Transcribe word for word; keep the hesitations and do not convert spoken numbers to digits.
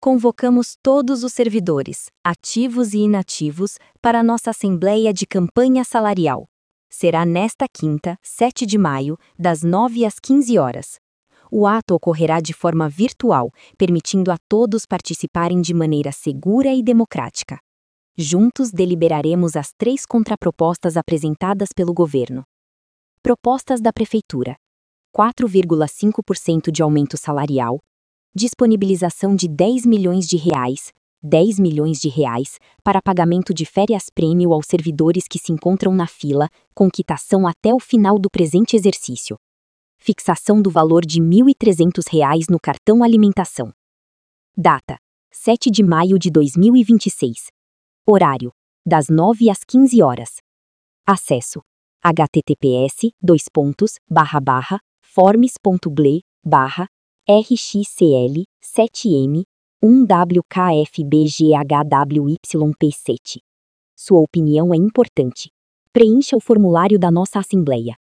Convocamos todos os servidores, ativos e inativos, para nossa Assembleia de Campanha Salarial. Será nesta quinta, sete de maio, das nove às quinze horas. O ato ocorrerá de forma virtual, permitindo a todos participarem de maneira segura e democrática. Juntos deliberaremos as três contrapropostas apresentadas pelo governo. Propostas da Prefeitura: quatro vírgula cinco por cento de aumento salarial, disponibilização de dez milhões de reais, dez milhões de reais, para pagamento de férias-prêmio aos servidores que se encontram na fila, com quitação até o final do presente exercício. Fixação do valor de mil e trezentos reais no cartão alimentação. Data: sete de maio de dois mil e vinte e seis. Horário: das nove às quinze horas. Acesso: https dois pontos barra barra forms.ble barra rxcl sete m um w k f b g h w y p sete. Sua opinião é importante. Preencha o formulário da nossa Assembleia.